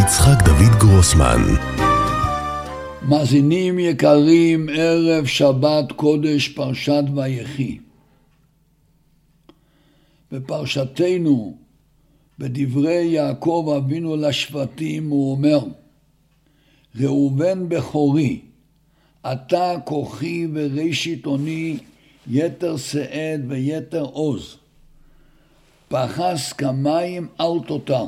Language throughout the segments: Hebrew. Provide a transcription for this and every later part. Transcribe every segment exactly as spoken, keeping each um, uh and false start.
יצחק דוד גרוסמן. מאזינים יקרים, ערב שבת קודש פרשת ויחי. בפרשתנו, בדברי יעקב אבינו לשבטים, הוא אומר: ראובן בכורי, אתה כוחי וראשית אוני, יתר שאת ויתר עוז. פחס כמים אל תותר.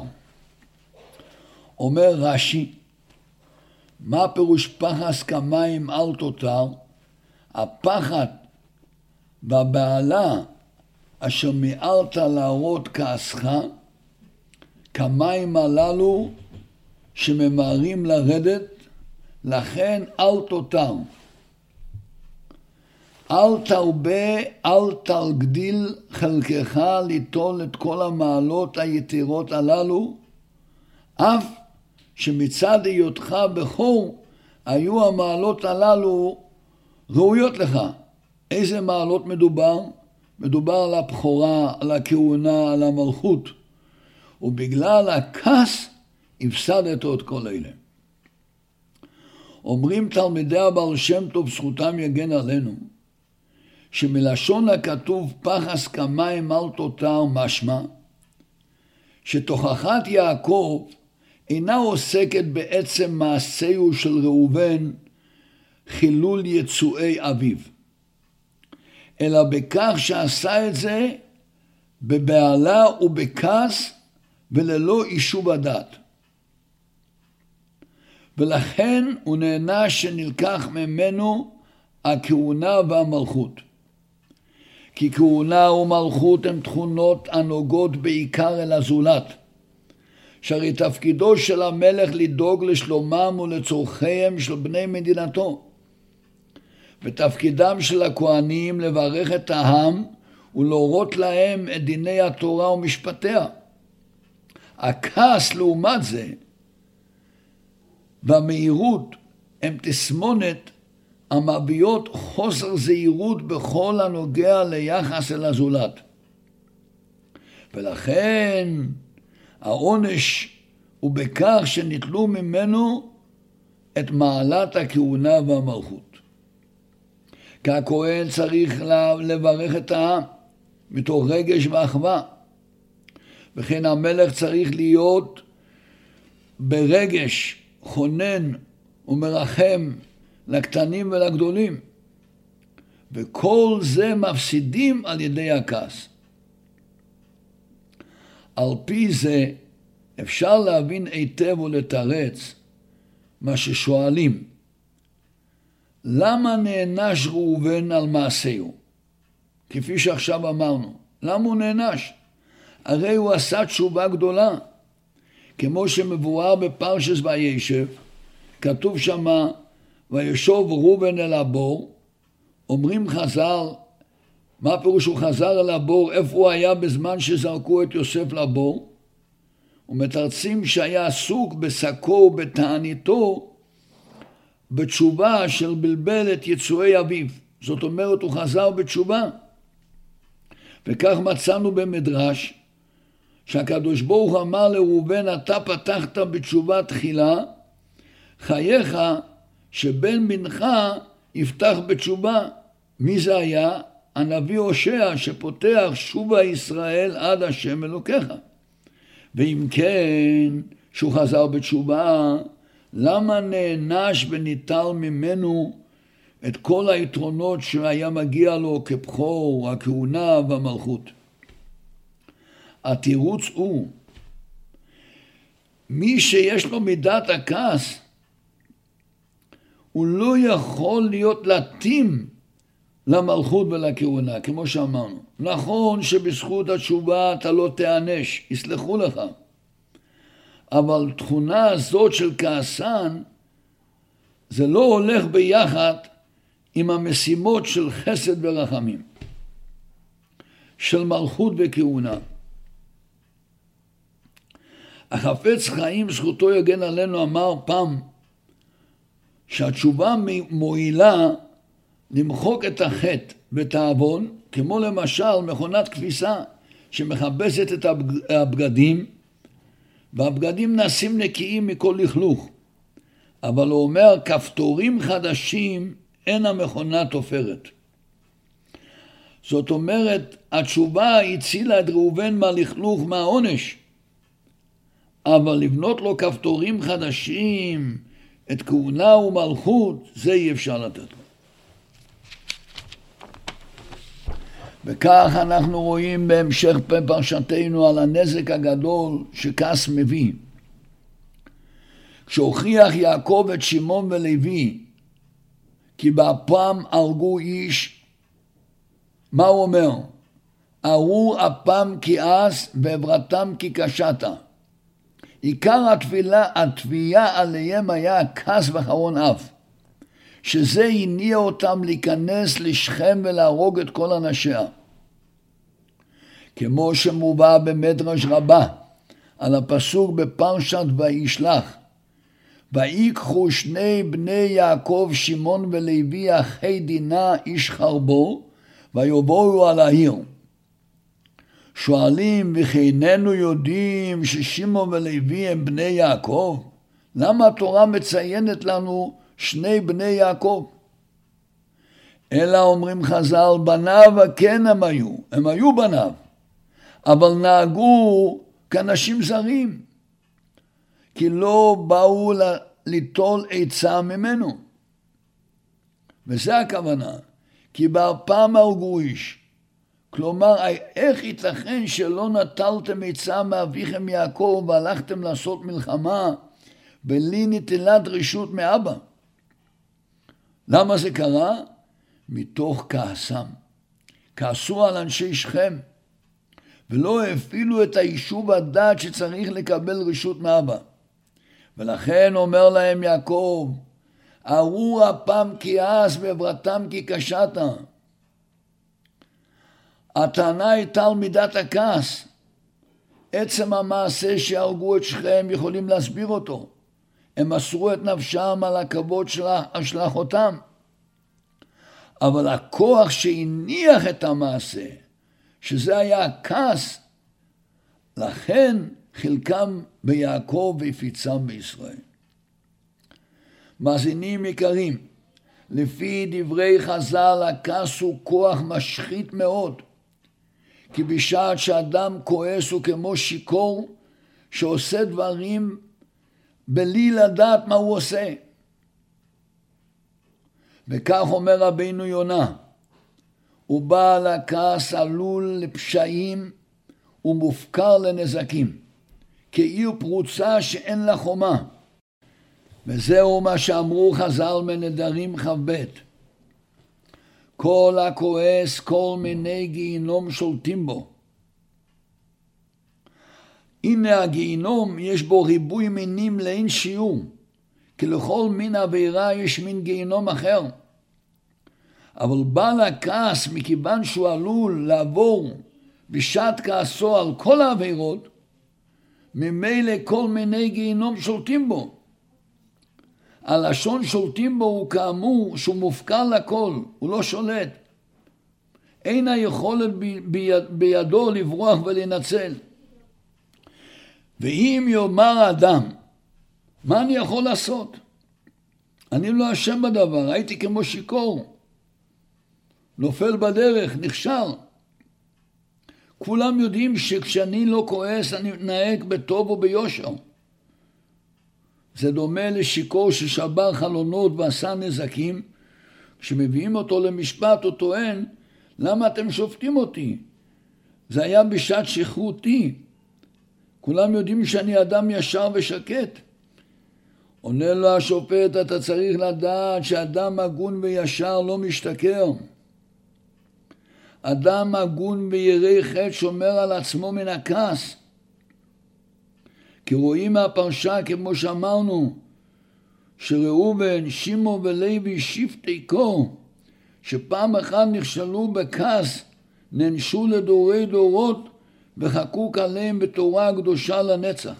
אומר רש"י, מה פירוש פחס כמים אל תותר? הפחד והבהלה אשר מיהרת להראות כעסך, כמים הללו שממהרים לרדת, לכן אל תותר. אל תרבה, אל תגדיל חלקך ליטול את כל המעלות היתירות הללו, אף שמצד היותך בכור היו המעלות הללו ראויות לך. איזה מעלות מדובר? מדובר על הבכורה, על הכהונה, על המלכות. ובגלל הכעס הפסדת את כל אלה. אומרים תלמידי הבעל שם טוב, זכותם יגן עלינו, שמלשון הכתוב פחס כמים אל תותר משמע, שתוכחת יעקב אינה עוסקת בעצם מעשהו של ראובן חילול יצואי אביו, אלא בכך שעשה את זה בבהלה ובכעס וללא יישוב הדעת. ולכן הוא נענש שנלקח ממנו הכהונה והמלכות. כי כהונה ומלכות הן תכונות הנוגעות בעיקר אל הזולת, שהרי תפקידו של המלך לדאוג לשלומם ולצורכיהם של בני מדינתו, ותפקידם של הכהנים לברך את העם ולהורות להם את דיני התורה ומשפטיה. הכעס לעומת זה והמהירות הם תסמונת המביאות חוסר זהירות בכל הנוגע ליחס אל הזולת. ולכן העונש הוא בכך שניטלו ממנו את מעלת הכהונה והמלכות. כי הכהן צריך לברך את העם מתוך רגש ואחווה, וכן המלך צריך להיות ברגש חונן ומרחם לקטנים ולגדולים, וכל זה מפסידים על ידי הכעס. על פי זה אפשר להבין היטב ולתרץ מה ששואלים, למה נענש ראובן על מעשהו? כפי שעכשיו אמרנו, למה הוא נענש? הרי הוא עשה תשובה גדולה, כמו שמבואר בפרשת וישב, כתוב שמה, וישוב ראובן אל הבור. אומרים חז"ל, מה פירוש הוא חזר אל הבור? איפה הוא היה בזמן שזרקו את יוסף לבור? ומתרצים שהיה עסוק בשקו ובתעניתו בתשובה של בלבל את יצואי אביו. זאת אומרת, הוא חזר בתשובה. וכך מצאנו במדרש שהקדוש ברוך הוא אמר לראובן, אתה פתחת בתשובה תחילה, חייך שבן בנך יפתח בתשובה. מי זה היה? הנביא הושע, שפותח שובה ישראל עד השם אלוקיך. ואם כן, שהוא חזר בתשובה, למה נענש וניטל ממנו את כל היתרונות שהיה מגיע לו כבכור, הכהונה והמלכות? התירוץ הוא, מי שיש לו מידת הכעס, הוא לא יכול להיות להתאים למלכות ולכהונה, כמו שאמרנו. נכון שבזכות התשובה אתה לא תענש, יסלחו לך. אבל תכונה הזאת של כעסן, זה לא הולך ביחד עם המשימות של חסד ורחמים, של מלכות וכהונה. החפץ חיים זכותו יגן עלינו אמר פעם, שהתשובה מועילה למחוק את החטא ואת העוון, כמו למשל מכונת כביסה שמכבסת את הבגדים והבגדים נעשים נקיים מכל לכלוך. אבל הוא אומר, כפתורים חדשים אין המכונה תופרת. זאת אומרת, התשובה הצילה את ראובן מהלכלוך, מהעונש. אבל לבנות לו כפתורים חדשים, את כהונה ומלכות, זה אי אפשר לתת לו. וכך אנחנו רואים בהמשך פרשתנו על הנזק הגדול שכעס מביא. כשהוכיח יעקב את שמעון ולוי, כי באפם הרגו איש, מה הוא אומר? ארור אפם כעס ועברתם כקשתה. עיקר התפילה, התביעה עליהם היה כעס וחרון אף, שזה הניע אותם להיכנס לשכם ולהרוג את כל אנשיה. כמו שמובא במדרש רבה על הפסוק בפרשת וישלח, ויקחו שני בני יעקב שמעון ולוי אחי דינה איש חרבו ויבואו על העיר. שואלים, וכיננו יודעים ששמעון ולוי הם בני יעקב? למה התורה מציינת לנו שני בני יעקב? אלא אומרים חז"ל, בניו כן הם היו, הם היו בניו, אבל נהגו כאנשים זרים, כי לא באו ליטול עצה ממנו. וזה הכוונה, כי באפם הרגו איש. כלומר, איך ייתכן שלא נטלתם עצה מאביכם יעקב והלכתם לעשות מלחמה בלי נטילת רשות מאבא? למה זה קרה? מתוך כעסם. כעסו על אנשי שכם, ולא הפעילו את היישוב הדעת שצריך לקבל רשות מאבא. ולכן אומר להם יעקב, ארור אפם כעס ועברתם כקשתה. הטענה הייתה על מידת הכעס. עצם המעשה שהרגו את שכם יכולים להסביר אותו. הם מסרו את נפשם על הכבוד של השלחותם. אבל הכוח שהניח את המעשה, שזה היה הכעס, לכן חלקם ביעקב והפיצם בישראל. מאזינים יקרים, לפי דברי חז"ל, הכעס הוא כוח משחית מאוד, כי בשעת שאדם כועס הוא כמו שיכור שעושה דברים בלי לדעת מה הוא עושה. וכך אומר רבינו יונה, ובעל הכעס עלול לפשעים ומופקר לנזקים, כעיר פרוצה שאין לה חומה. וזהו מה שאמרו חז"ל מנדרים כ"ב, כל הכועס כל מיני גיהינום שולטים בו. הנה הגיהינום יש בו ריבוי מינים לאין שיעור, כי לכל מין עבירה יש מין גיהינום אחר. אבל בעל הכעס, מכיוון שהוא עלול לעבור בשעת כעסו על כל העבירות, ממילא כל מיני גיהינום שולטים בו. הלשון שולטים בו הוא כאמור שהוא מופקר לכל, הוא לא שולט. אין היכולת ביד, בידו לברוח ולנצל. ואם יאמר האדם, מה אני יכול לעשות? אני לא אשם בדבר, הייתי כמו שיכור. נופל בדרך, נכשל. כולם יודעים שכשאני לא כועס אני נהג בטוב וביושר. זה דומה לשיכור ששבר חלונות ועשה נזקים. כשמביאים אותו למשפט הוא טוען, למה אתם שופטים אותי? זה היה בשעת שכרותי. כולם יודעים שאני אדם ישר ושקט. עונה לו השופט, אתה צריך לדעת שאדם הגון וישר לא משתכר. אדם הגון וירא חטא שומר על עצמו מן הכעס. כי רואים מהפרשה, כמו שאמרנו, שראובן, שמעון ולוי שבטי קור, שפעם אחת נכשלו בכעס, נענשו לדורי דורות וחקוק עליהם בתורה הקדושה לנצח.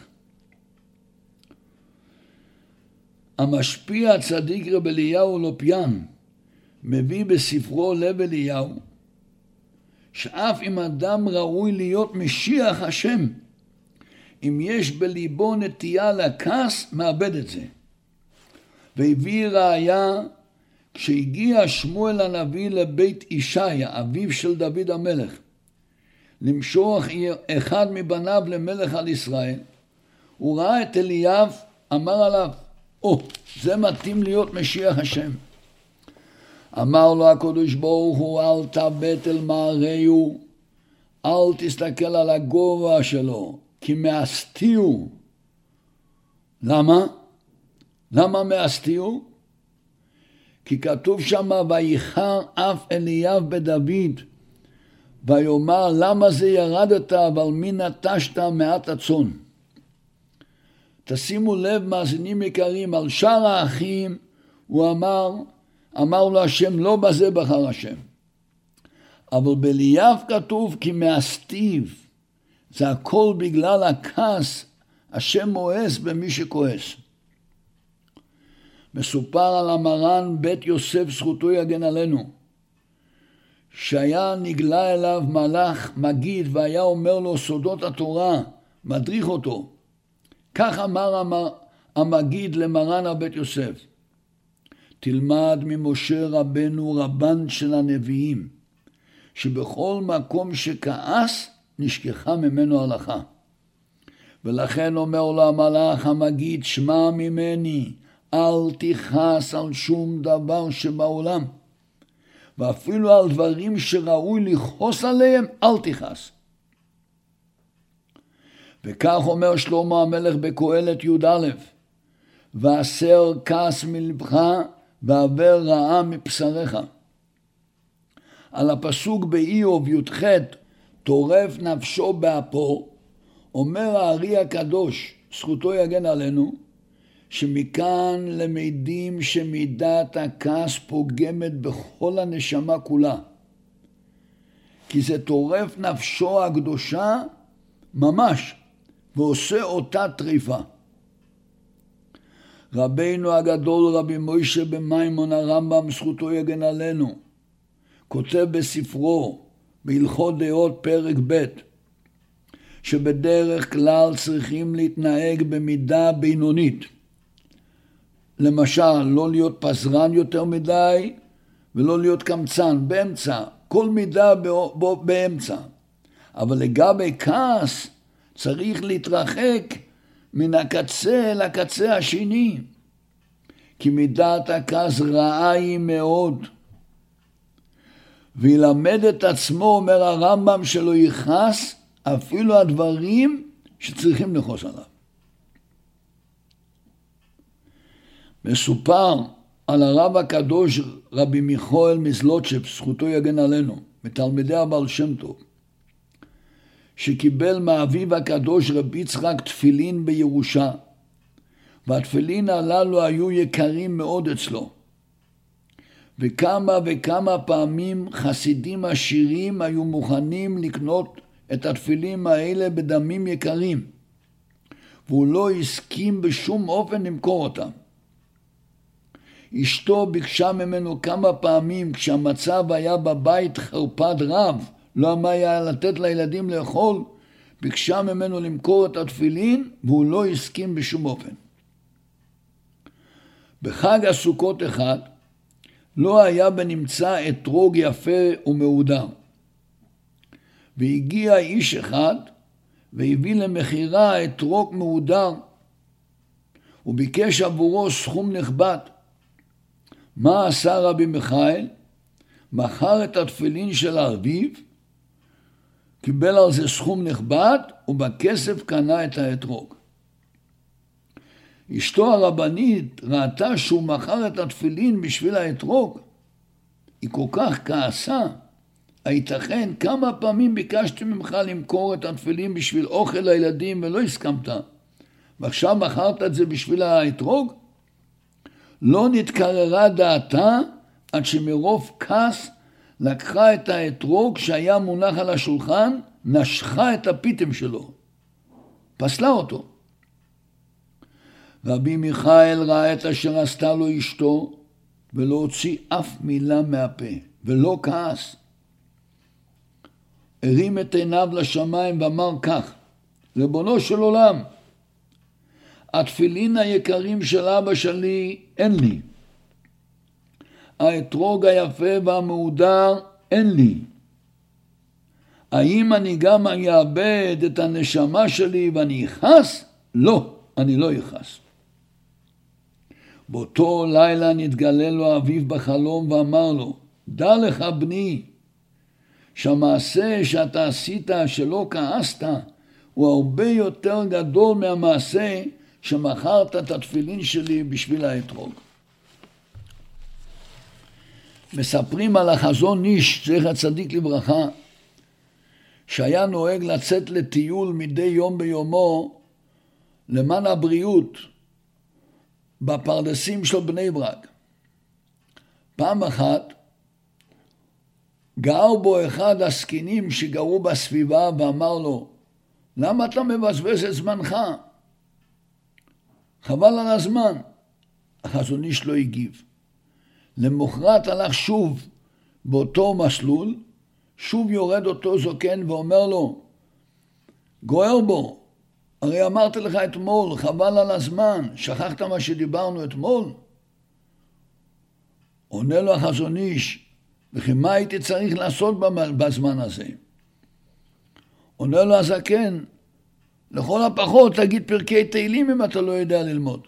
המשפיע הצדיק רב אליהו לופיאן מביא בספרו לב אליהו, שאף אם אדם ראוי להיות משיח השם, אם יש בליבו נטייה לכעס, מאבד את זה. והביא ראיה, כשהגיע שמואל הנביא לבית ישעיה, אביו של דוד המלך, למשוח אחד מבניו למלך על ישראל, הוא ראה את אליאב, אמר עליו, או, oh, זה מתאים להיות משיח השם. אמר לו הקדוש ברוך הוא, אל תבט אל מערהו, אל תסתכל על הגובה שלו, כי מאסתיהו. למה? למה מאסתיהו? כי כתוב שם, ויחר אף אליאב בדוד, ויאמר, למה זה ירדת, אבל מי נטשת מעט הצאן? תשימו לב, מאזינים יקרים, על שאר האחים, הוא אמר, אמר לו השם, לא בזה בחר השם. אבל באליאב כתוב, כי מאסתיו, זה הכל בגלל הכעס, השם מואס במי שכועס. מסופר על המרן בית יוסף, זכותו יגן עלינו, שהיה נגלה אליו מלאך מגיד, והיה אומר לו סודות התורה, מדריך אותו. כך אמר המגיד למרן הבית יוסף, תלמד ממשה רבנו רבן של הנביאים, שבכל מקום שכעס נשכחה ממנו הלכה. ולכן אומר לו המלאך המגיד, שמע ממני, אל תכעס על שום דבר שבעולם, ואפילו על דברים שראוי לכעוס עליהם, אל תכעס. וכך אומר שלמה המלך בקהלת י"א, והסר כעס מלבך ועבר רעה מבשריך. על הפסוק באיוב י"ח, טורף נפשו באפו, אומר הארי הקדוש, זכותו יגן עלינו, שמכאן למדים שמידת הכעס פוגמת בכל הנשמה כולה. כי זה טורף נפשו הקדושה ממש, ועושה אותה טריפה. רבינו הגדול רבי מוישה בן מימון הרמב"ם, זכותו יגן עלינו, כותב בספרו בהלכות דעות פרק ב', שבדרך כלל צריכים להתנהג במידה בינונית. למשל, לא להיות פזרן יותר מדי, ולא להיות קמצן, באמצע, כל מידה באמצע. אבל לגבי כעס, צריך להתרחק מן הקצה לקצה השני, כי מידת הכעס רעה היא מאוד. וילמד את עצמו, אומר הרמב"ם, שלא יכעס אפילו הדברים שצריכים לכעוס עליו. מסופר על הרב הקדוש רבי מיכאל מזלוטשב, זכותו יגן עלינו, מתלמידי הבעל שם טוב, שקיבל מאביו הקדוש רבי יצחק תפילין בירושה, והתפילין הללו היו יקרים מאוד אצלו. וכמה וכמה פעמים חסידים עשירים היו מוכנים לקנות את התפילין האלה בדמים יקרים, והוא לא הסכים בשום אופן למכור אותם. אשתו ביקשה ממנו כמה פעמים, כשהמצב היה בבית חרפת רב, לא היה לתת לילדים לאכול, ביקשה ממנו למכור את התפילין, והוא לא הסכים בשום אופן. בחג הסוכות אחד, לא היה בנמצא אתרוג יפה ומהודר. והגיע איש אחד, והביא למחירה אתרוג מהודר, וביקש עבורו סכום נכבד. מה עשה רבי מיכאל? מכר את התפילין של אביו, קיבל על זה סכום נכבד, ובכסף קנה את האתרוג. אשתו הרבנית ראתה שהוא מכר את התפילין בשביל האתרוג. היא כל כך כעסה. הייתכן, כמה פעמים ביקשתי ממך למכור את התפילין בשביל אוכל לילדים ולא הסכמת. ועכשיו מכרת את זה בשביל האתרוג? לא נתקררה דעתה עד שמרוב כעס לקחה את האתרוג שהיה מונח על השולחן, נשכה את הפיתם שלו. פסלה אותו. רבי מיכאל ראה את אשר עשתה לו אשתו, ולא הוציא אף מילה מהפה, ולא כעס. הרים את עיניו לשמיים ואמר כך, ריבונו של עולם, התפילין היקרים של אבא שלי אין לי. האתרוג היפה והמהודר אין לי. האם אני גם אאבד את הנשמה שלי ואני אכעס? לא, אני לא אכעס. באותו לילה נתגלה לו אביו בחלום ואמר לו, דע לך בני, שהמעשה שאתה עשית שלא כעסת, הוא הרבה יותר גדול מהמעשה שמכרת את התפילין שלי בשביל האתרוג. מספרים על החזון איש, זכר צדיק לברכה, שהיה נוהג לצאת לטיול מדי יום ביומו למען הבריאות בפרדסים של בני ברק. פעם אחת גר בו אחד הסקינים שגרו בסביבה ואמר לו, למה אתה מבזבז את זמנך? חבל על הזמן. החזון איש לא הגיב. למחרת הלך שוב באותו מסלול, שוב יורד אותו זוקן ואומר לו, גוער בו, הרי אמרתי לך אתמול, חבל על הזמן, שכחת מה שדיברנו אתמול? עונה לו החזון איש, וכי מה הייתי צריך לעשות בזמן הזה? עונה לו הזקן, לכל הפחות תגיד פרקי תהילים אם אתה לא יודע ללמוד.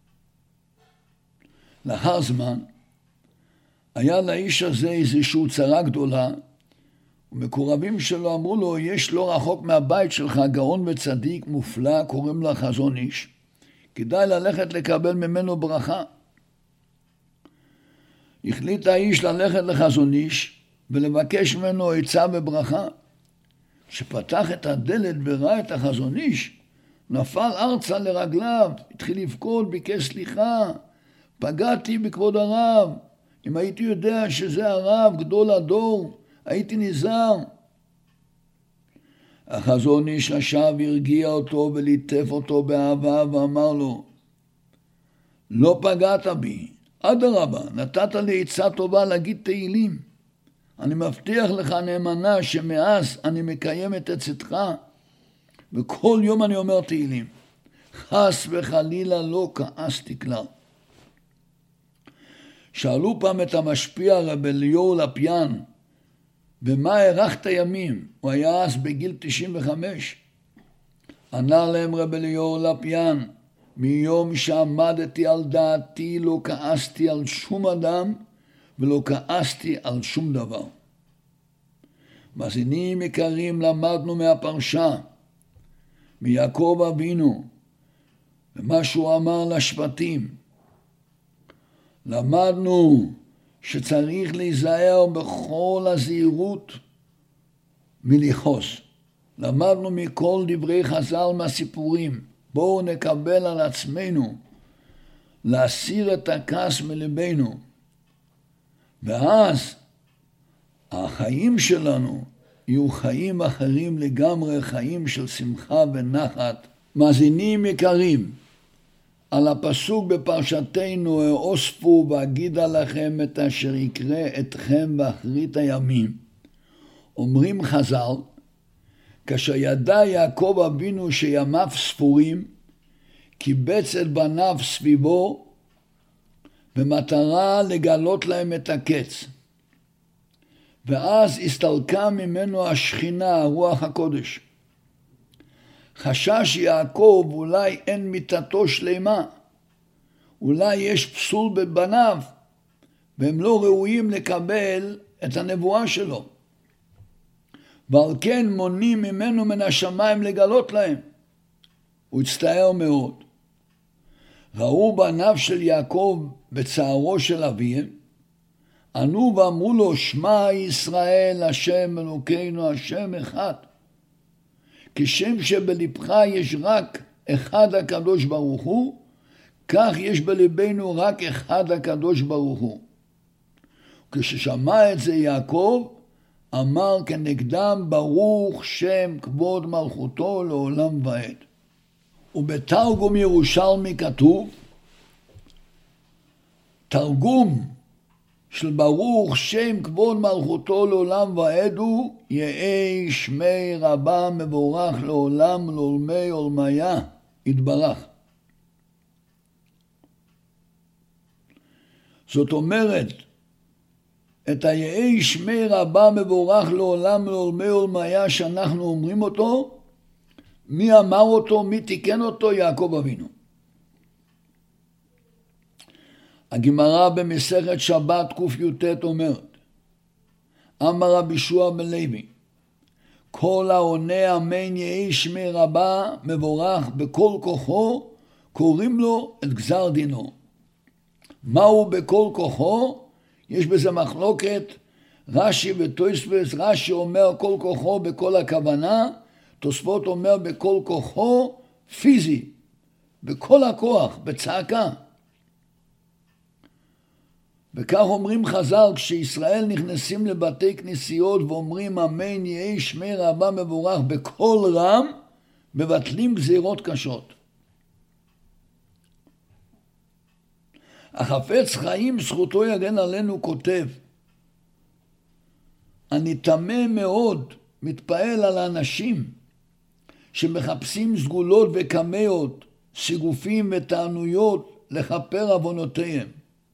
לאחר זמן, היה לאיש הזה איזושהי צרה גדולה, ומקורבים שלו אמרו לו, יש לא רחוק מהבית שלך גאון וצדיק מופלא, קוראים לו חזון איש, כדאי ללכת לקבל ממנו ברכה. החליט האיש ללכת לחזון איש ולבקש ממנו עצה וברכה. כשפתח את הדלת וראה את החזון איש, נפל ארצה לרגליו, התחיל לבכות, ביקש סליחה, פגעתי בכבוד הרב, אם הייתי יודע שזה הרב, גדול הדור, הייתי נזהר. החזון איש רשב והרגיע אותו וליטף אותו באהבה ואמר לו, לא פגעת בי, אדרבה, נתת לי עצה טובה להגיד תהילים. אני מבטיח לך נאמנה שמאז אני מקיים את עצתך, וכל יום אני אומר תהילים. חס וחלילה לא כעסתי כלל. שאלו פעם את המשפיע רב אליהו לפיאן, במה הארכת ימים? הוא היה אז בגיל תשעים וחמש. ענה להם רב אליהו לפיאן, מיום שעמדתי על דעתי לא כעסתי על שום אדם ולא כעסתי על שום דבר. מאזינים יקרים, למדנו מהפרשה, מיעקב אבינו, ומה שהוא אמר לשבטים. למדנו שצריך להיזהר בכל הזהירות מלכעוס. למדנו מכל דברי חז"ל מהסיפורים. בואו נקבל על עצמנו להסיר את הכעס מלבנו. ואז החיים שלנו יהיו חיים אחרים לגמרי, חיים של שמחה ונחת. מאזינים יקרים, על הפסוק בפרשתנו, אוספו ואגידה לכם את אשר יקרה אתכם באחרית הימים. אומרים חז"ל, כאשר ידע יעקב אבינו שימיו ספורים, קיבץ את בניו סביבו, במטרה לגלות להם את הקץ. ואז הסתלקה ממנו השכינה, רוח הקודש. חשש יעקב, אולי אין מיתתו שלמה, אולי יש פסול בבניו, והם לא ראויים לקבל את הנבואה שלו. ועל כן מונים ממנו מן השמיים לגלות להם. הוא הצטער מאוד. ראו בניו של יעקב בצערו של אביהם, ענו ואמרו לו, שמע ישראל, השם אלוקינו, השם אחד. כשם שבלבך יש רק אחד הקדוש ברוך הוא, כך יש בלבנו רק אחד הקדוש ברוך הוא. כששמע את זה יעקב, אמר כנגדם, ברוך שם כבוד מלכותו לעולם ועד. ובתרגום ירושלמי כתוב, תרגום של ברוך שם כבוד מלכותו לעולם ועד הוא, יהי שמי רבה מבורך לעולם לעולמי עולמיה יתברך. זאת אומרת, את היהי שמי רבה מבורך לעולם לעולמי עולמיה שאנחנו אומרים אותו, מי אמר אותו, מי תיקן אותו? יעקב אבינו. הגמרא במסכת שבת קי"ט אומרת, אמר רבי יהושע בן לוי, כל העונה אמן יהי שמי רבה מבורך בכל כוחו, קוראים לו את גזר דינו. מהו בכל כוחו? יש בזה מחלוקת, רש"י ותוספות. רש"י אומר כל כוחו בכל הכוונה, תוספות אומר בכל כוחו פיזי, בכל הכוח, בצעקה. וכך אומרים חז"ל, כשישראל נכנסים לבתי כנסיות ואומרים אמן יהי שמי רבה מבורך בקול רם, מבטלים גזירות קשות. החפץ חיים זכותו יגן עלינו כותב, אני תמה מאוד, מתפעל על האנשים שמחפשים סגולות וקמיות, סיגופים ותענויות לכפר עוונותיהם.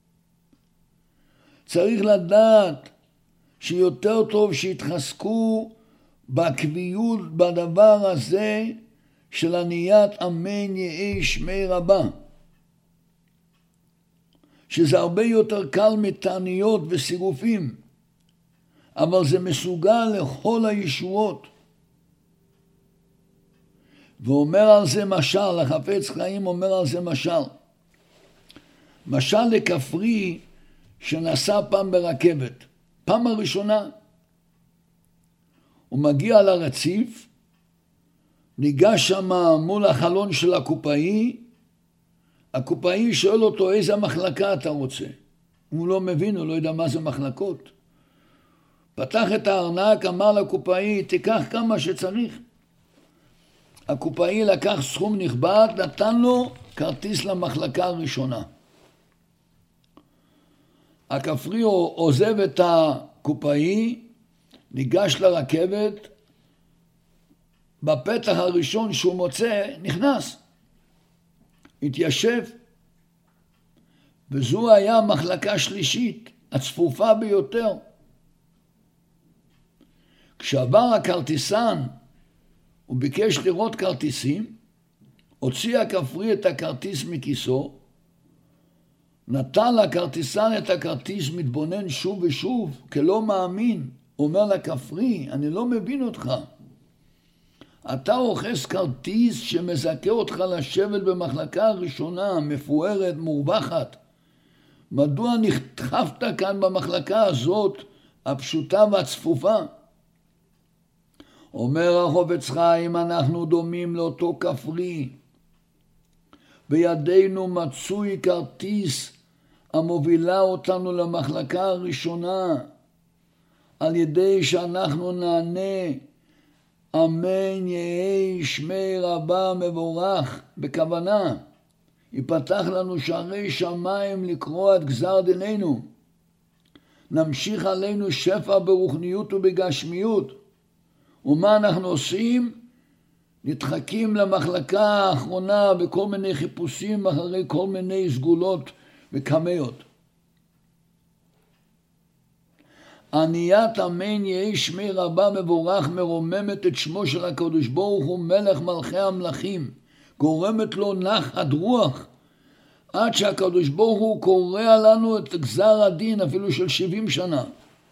צריך לדעת שיותר טוב שיתחזקו בקביעות בדבר הזה של עניית אמן יהי שמי רבה, שזה הרבה יותר קל מתעניות וסיגופים, אבל זה מסוגל לכל הישועות. ואומר על זה משל, החפץ חיים אומר על זה משל. משל לכפרי שנסע פעם ברכבת, פעם הראשונה. הוא מגיע לרציף, ניגש שם מול החלון של הקופאי, הקופאי שואל אותו איזה מחלקה אתה רוצה. הוא לא מבין, הוא לא יודע מה זה מחלקות. פתח את הארנק, אמר לקופאי, תיקח כמה שצריך. הקופאי לקח סכום נכבד, נתן לו כרטיס למחלקה הראשונה. הכפרי עוזב את הקופאי, ניגש לרכבת, בפתח הראשון שהוא מוצא, נכנס. התיישב, וזו היה מחלקה שלישית, הצפופה ביותר. כשעבר הכרטיסן, הוא ביקש לראות כרטיסים, הוציא הכפרי את הכרטיס מכיסו, נתן לכרטיסן את הכרטיס, מתבונן שוב ושוב, כלא מאמין, אומר לכפרי, אני לא מבין אותך. אתה רוכש כרטיס שמזכה אותך לשבת במחלקה הראשונה, מפוארת, מורווחת. מדוע נדחפת כאן במחלקה הזאת, הפשוטה והצפופה? אומר החפץ חיים, אנחנו דומים לאותו כפרי. בידינו מצוי כרטיס המובילה אותנו למחלקה הראשונה, על ידי שאנחנו נענה אמן יהי שמי רבה מבורך בכוונה, ייפתח לנו שערי שמיים לקרוא את גזר דיננו, נמשיך עלינו שפע ברוחניות ובגשמיות. ומה אנחנו עושים? נדחקים למחלקה האחרונה בכל מיני חיפושים אחרי כל מיני סגולות וקמיות. עניית אמן יהי שמי רבה מבורך מרוממת את שמו של הקדוש ברוך הוא מלך מלכי המלכים, גורמת לו נחת רוח, עד שהקדוש ברוך הוא קורא לנו את גזר הדין אפילו של שבעים שנה.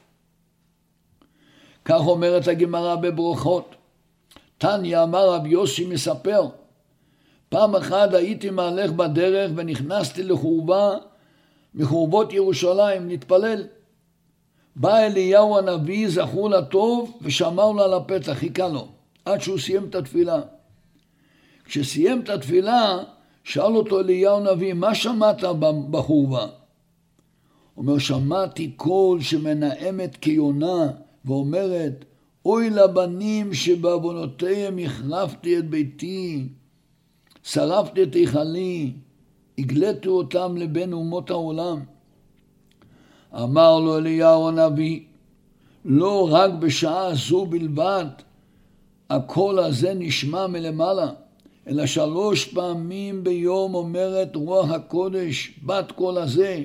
כך אומרת הגמרא בברכות. תניא אמר רבי יוסי מספר, פעם אחת הייתי מהלך בדרך ונכנסתי לחורבה מחורבות ירושלים להתפלל. בא אליהו הנביא, זכור לטוב, ושמר לו על הפתח, חיכה לו, עד שהוא סיים את התפילה. כשסיים את התפילה, שאל אותו אליהו הנביא, מה שמעת בחורבה? הוא אומר, שמעתי קול שמנעמת כיונה, ואומרת, אוי לבנים שבעוונותיהם החרבתי את ביתי, שרפתי את היכלי, הגלתי אותם לבין אומות העולם. אמר לו אליהו הנביא, לא רק בשעה זו בלבד, הקול הזה נשמע מלמעלה, אלא שלוש פעמים ביום אומרת רוח הקודש בת קול הזה.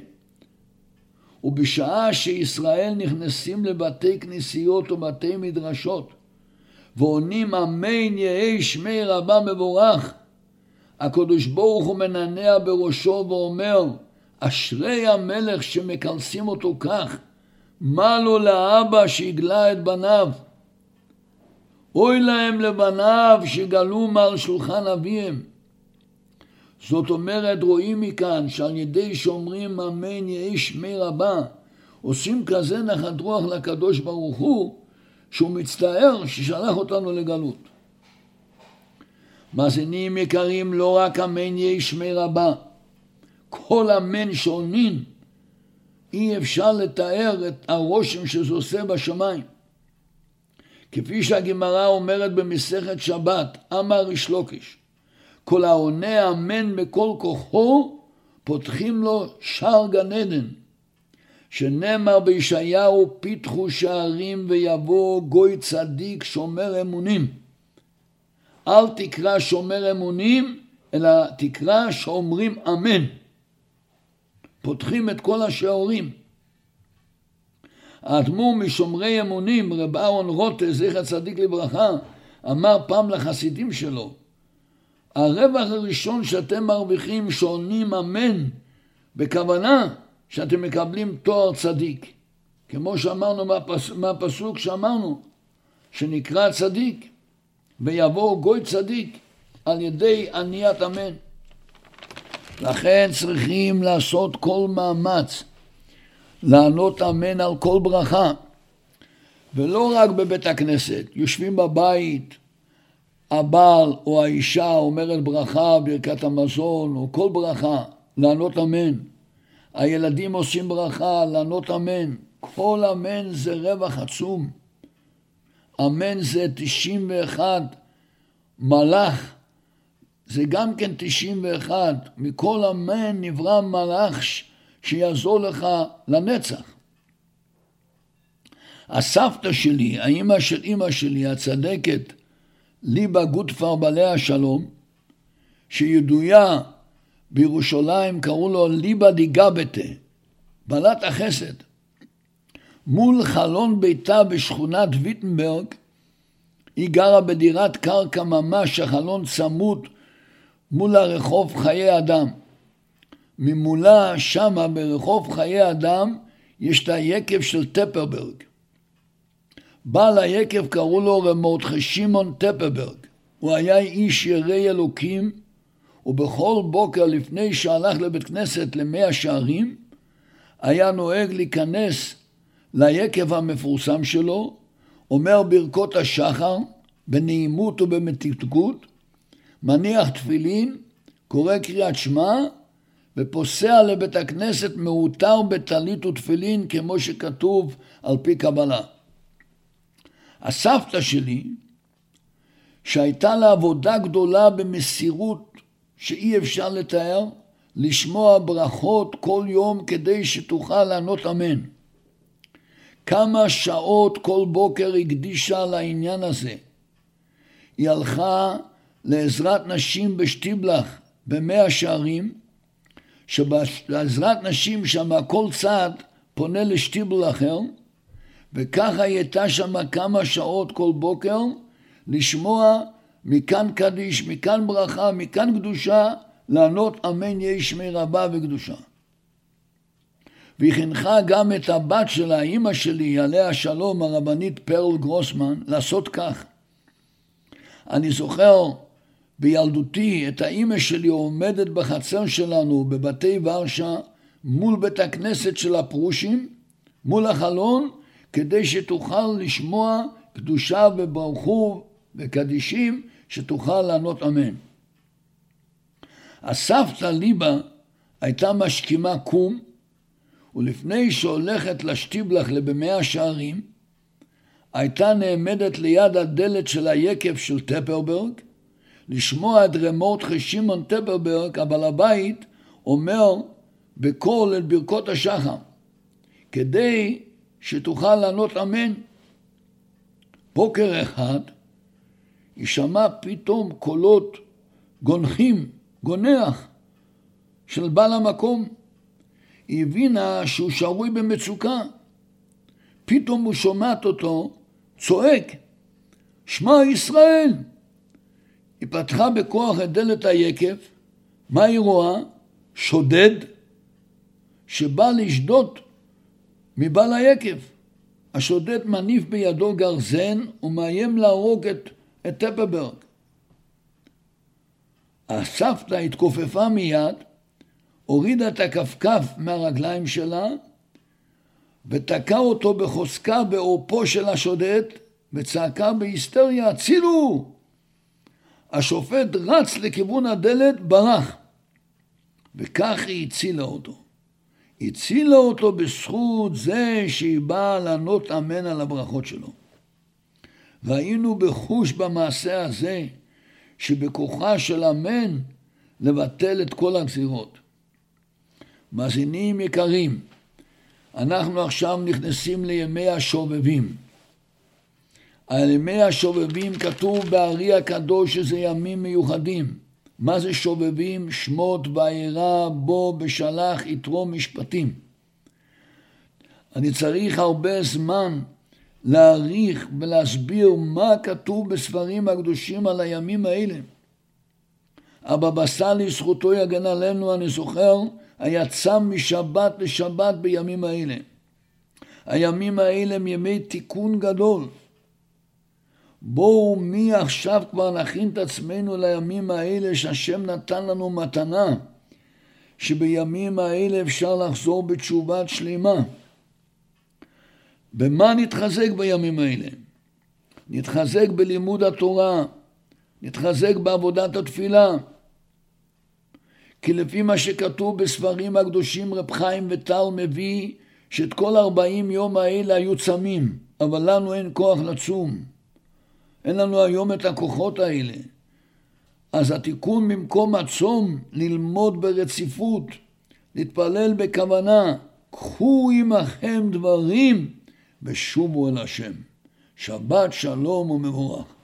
ובשעה שישראל נכנסים לבתי כנסיות ובתי מדרשות, ועונים אמן יהי שמי רבה מבורך, הקדוש ברוך הוא מנענע בראשו ואומר, אשרי המלך שמקלסים אותו כך, מה לו לאבא שיגלה את בניו? אוי להם לבניו שגלו מעל שולחן אביהם. זאת אומרת, רואים מכאן שעל ידי שאומרים אמן יהי שמי רבה, עושים כזה נחת רוח לקדוש ברוך הוא, שהוא מצטער ששלח אותנו לגלות. מאזינים יקרים, לא רק אמן יהי שמי רבה, כל אמן שעונים, אי אפשר לתאר את הרושם שזה עושה בשמיים. כפי שהגמרא אומרת במסכת שבת, אמר ריש לוקיש, כל העונה אמן בכל כוחו, פותחים לו שער גן עדן, שנאמר בישעיהו, פיתחו שערים ויבוא גוי צדיק שומר אמונים. אל תקרא שומר אמונים, אלא תקרא שאומרים אמן. פותחים את כל השערים. האדמו"ר משומרי אמונים, רב אהרון רוטה, זכר צדיק לברכה, אמר פעם לחסידים שלו, הרווח הראשון שאתם מרוויחים שעונים אמן, בכוונה שאתם מקבלים תואר צדיק. כמו שאמרנו מהפס... מהפסוק שאמרנו, שנקרא צדיק, ויבוא גוי צדיק על ידי עניית אמן. לכן צריכים לעשות כל מאמץ, לענות אמן על כל ברכה, ולא רק בבית הכנסת, יושבים בבית, הבעל או האישה אומרת ברכה, ברכת המזון או כל ברכה, לענות אמן. הילדים עושים ברכה, לענות אמן. כל אמן זה רווח עצום. אמן זה תשעים ואחת, מלאך זה גם כן תשעים ואחת, מכל אמן נברא מלאך שיעזור לך לנצח. הסבתא שלי, האמא של אמא שלי, הצדקת, ליבה גוטפר בעליה השלום, שידועה בירושלים, קראו לו ליבה די גבתה, בעלת החסד. מול חלון ביתה בשכונת ויטנברג, היא גרה בדירת קרקע ממש, החלון צמוד מול הרחוב חיי אדם. ממולה שמה ברחוב חיי אדם יש את היקב של טפרברג. בעל היקב קראו לו רב מרדכי שמעון טפרברג. הוא היה איש ירא אלוקים, ובכל בוקר לפני שהלך לבית כנסת למאה שערים, היה נוהג להיכנס ליקב המפורסם שלו, אומר ברכות השחר, בנעימות ובמתיקות, מניח תפילין, קורא קריאת שמע, ופוסע לבית הכנסת מעוטר בטלית ותפילין, כמו שכתוב על פי קבלה. הסבתא שלי, שהייתה לה עבודה גדולה במסירות שאי אפשר לתאר, לשמוע ברכות כל יום כדי שתוכל לענות אמן. כמה שעות כל בוקר הקדישה לעניין הזה. היא הלכה לעזרת נשים בשטיבלח במאה שערים, שבעזרת נשים שם כל צד פונה לשטיבל אחר, וככה היא הייתה שם כמה שעות כל בוקר, לשמוע מכאן קדיש, מכאן ברכה, מכאן קדושה, לענות אמן יהי שמי רבה וקדושה. והיא חינכה גם את הבת שלה, אמא שלי, עליה השלום, הרבנית פרל גרוסמן, לעשות כך. אני זוכר בילדותי את האמא שלי עומדת בחצר שלנו בבתי ורשה, מול בית הכנסת של הפרושים, מול החלון, כדי שתוכל לשמוע קדושה וברכו וקדישים, שתוכל לענות אמן. הסבתא ליבה הייתה משכימה קום, ולפני שהולכת לשטיבלח לבמאה שערים, הייתה נעמדת ליד הדלת של היקב של טפרברג, לשמוע את רב מרדכי שמעון טפרברג, הבעל הבית, אומר בקול את ברכות השחר, כדי שתוכל לענות אמן. בוקר אחד יישמע פתאום קולות גונחים, גונח של בעל המקום. היא הבינה שהוא שרוי במצוקה. פתאום הוא שומעת אותו צועק, שמע ישראל. היא פתחה בכוח את דלת היקב. מה היא רואה? שודד שבא לשדוד מבעל היקב. השודד מניף בידו גרזן ומאיים להרוג את, את טפלברג. הסבתא התכופפה מיד, הורידה את הכפכף מהרגליים שלה ותקע אותו בחוזקה בעורפו של השודד וצעקה בהיסטריה, הצילו! השופט רץ לכיוון הדלת, ברח, וכך היא הצילה אותו. הצילה אותו בזכות זה שהיא באה לענות אמן על הברכות שלו. והיינו בחוש במעשה הזה שבכוחה של אמן לבטל את כל הגזירות. מאזינים יקרים, אנחנו עכשיו נכנסים לימי השובבים. על ימי השובבים כתוב בארי הקדוש שזה ימים מיוחדים. מה זה שובבים? שמות ואירע בו בשלח יתרו משפטים. אני צריך הרבה זמן להעריך ולהסביר מה כתוב בספרים הקדושים על הימים האלה. הבבא סאלי זכותו יגן עלינו, אני זוכר, היה צם משבת לשבת בימים האלה. הימים האלה הם ימי תיקון גדול. בואו מי עכשיו כבר נכין את עצמנו לימים האלה שהשם נתן לנו מתנה, שבימים האלה אפשר לחזור בתשובת שלמה. במה נתחזק בימים האלה? נתחזק בלימוד התורה, נתחזק בעבודת התפילה. כי לפי מה שכתוב בספרים הקדושים רב חיים ויטל מביא שאת כל ארבעים יום האלה היו צמים, אבל לנו אין כוח לצום. אין לנו היום את הכוחות האלה. אז התיקון במקום הצום, ללמוד ברציפות, להתפלל בכוונה, קחו עמכם דברים ושובו אל השם. שבת שלום ומבורך.